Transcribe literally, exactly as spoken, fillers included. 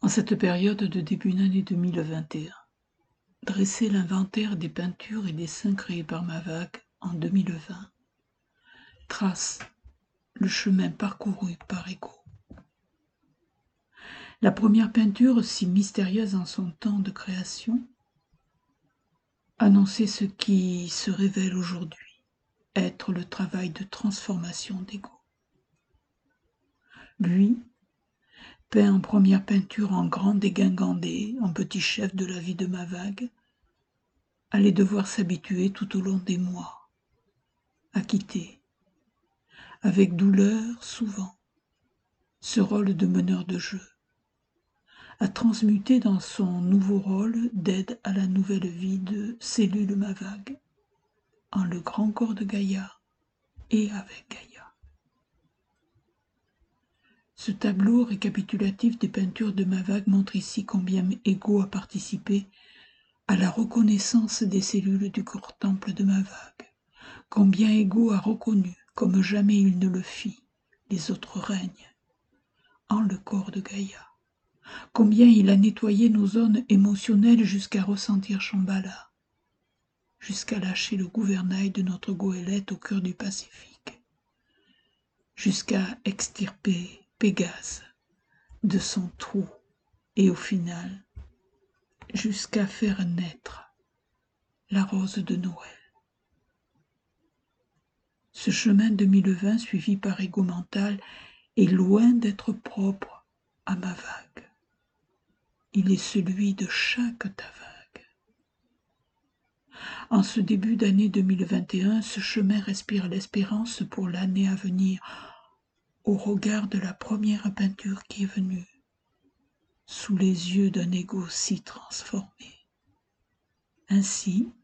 En cette période de début d'année deux mille vingt et un, dresser l'inventaire des peintures et dessins créés par Mavague en deux mille vingt. Trace le chemin parcouru par Ego. La première peinture, si mystérieuse en son temps de création, annonçait ce qui se révèle aujourd'hui être le travail de transformation d'Ego. Lui, peint en première peinture en grand dégingandé, en petit chef de la vie de Mavague, allait devoir s'habituer tout au long des mois, à quitter, avec douleur souvent, ce rôle de meneur de jeu, à transmuter dans son nouveau rôle d'aide à la nouvelle vie de cellule Mavague, en le grand corps de Gaïa et avec Gaïa. Ce tableau récapitulatif des peintures de Mavague montre ici combien Ego a participé à la reconnaissance des cellules du corps temple de Mavague, combien Ego a reconnu, comme jamais il ne le fit, les autres règnes, en le corps de Gaïa, combien il a nettoyé nos zones émotionnelles jusqu'à ressentir Shambhala, jusqu'à lâcher le gouvernail de notre goélette au cœur du Pacifique, jusqu'à extirper Pégase de son trou et au final, jusqu'à faire naître la rose de Noël. Ce chemin deux mille vingt suivi par Ego Mental est loin d'être propre à Mavague. Il est celui de chaque Tavague. En ce début d'année deux mille vingt et un, ce chemin respire l'espérance pour l'année à venir, au regard de la première peinture qui est venue, sous les yeux d'un Ego si transformé. Ainsi,